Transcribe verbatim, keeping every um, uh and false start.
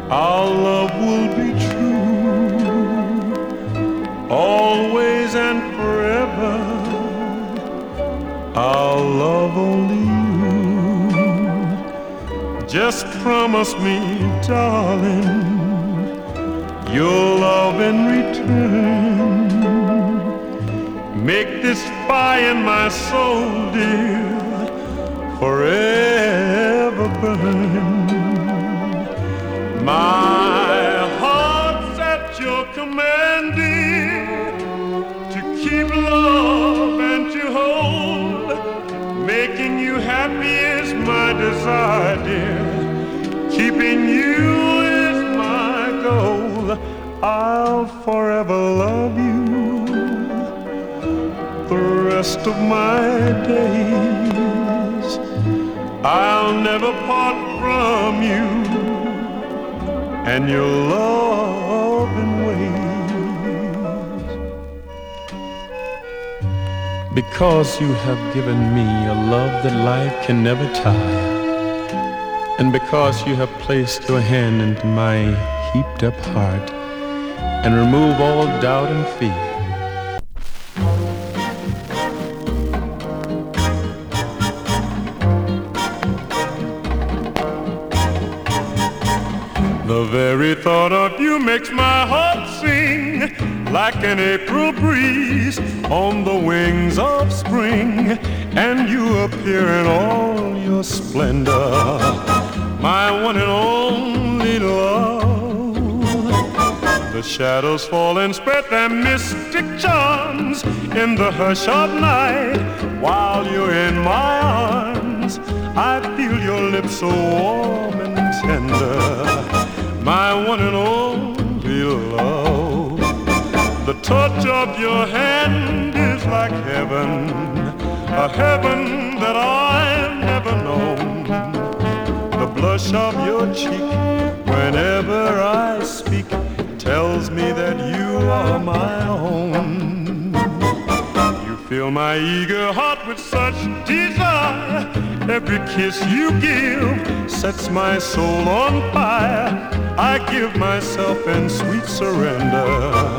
Our love will be true, always and forever. I'll love only you. Just promise me, darling, you'll love in return. Make this fire in my soul, dear, forever burn. My heart's at your command, dear, to keep love and to hold. Making you happy is my desire, dear. Keeping you is my goal. I'll forever love you the rest of my days. I'll never part from you and your loving ways. Because you have given me a love that life can never tire, and because you have placed your hand into my heaped up heart and remove all doubt and fear, the very thought of you makes my heart sing like an April breeze on the wings of spring, and you appear in all your splendor, my one and only love. The shadows fall and spread their mystic charms in the hush of night. While you're in my arms, I feel your lips so warm and tender, my one and only love. The touch of your hand is like heaven, a heaven that I've never known. The blush of your cheek whenever I speak tells me that you are my own. You fill my eager heart with such desire. Every kiss you give sets my soul on fire. I give myself in sweet surrender